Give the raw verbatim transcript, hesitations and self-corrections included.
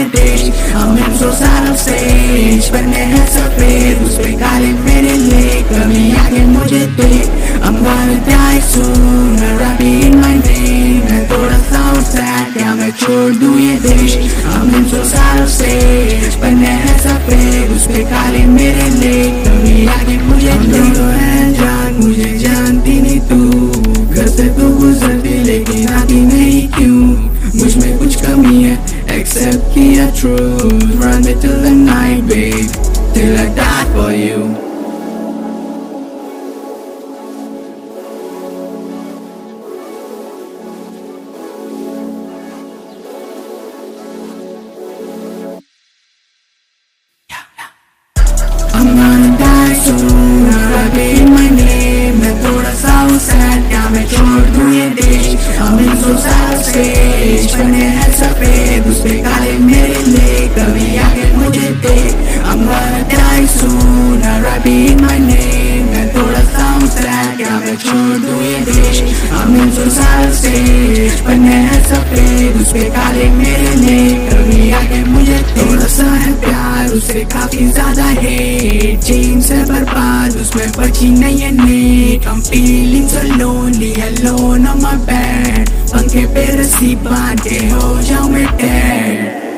देश। I'm in so sad of stage, पन्ने हैं सफेद उस पे काले मेरे लिए, कभी आगे मुझे देख। I'm gonna die soon, a rabbit in my vein, मैं थोड़ा सा sad, क्या मैं छोड़ दूँ ये देश। I'm in so sad of stage, पन्ने हैं सफेद उस पे काले मेरे लिए, कभी आगे मुझे देख। तो है जान मुझे जानती नहीं तू, घर से तो गुजरती लेकिन आती नहीं क्यों, मुझ में कुछ कमी है accept किया truth, run me till the night babe, till I die for you। I'm gonna die soon, a rabbit in my name, मैं थोड़ा सा sad, क्या मैं छोड़ दूँ ये देश। I'm in so sad stage, पन्ने हैं सफेद उस पे काले मेरे लिए, कभी आगे मुझे देख। I'm gonna die soon, a rabbit in my name, मैं थोड़ा सा sad, क्या मैं छोड़ दूँ ये देश। I'm in so sad stage, पन्ने हैं सफेद उस पे काले मेरे लिए, कभी आगे मुझे देख। थोड़ा सा है प्यार उससे काफी ज्यादा है, चेन से बर्बाद उसमें बची नहीं है net. I'm feeling so lonely alone on my bed, पंखे पे रस्सी बांध के हो जाऊं मैं dead।